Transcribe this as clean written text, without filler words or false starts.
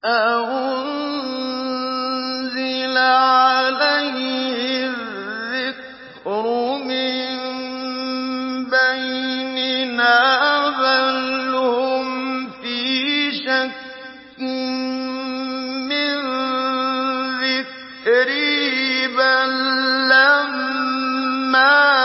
أَأُنزِلَ عَلَيْهِ الذِّكْرُ مِن بَيْنِنَا بَلْ هُمْ فِي شَكٍّ مِّن ذِكْرِي بَل لَّمَّا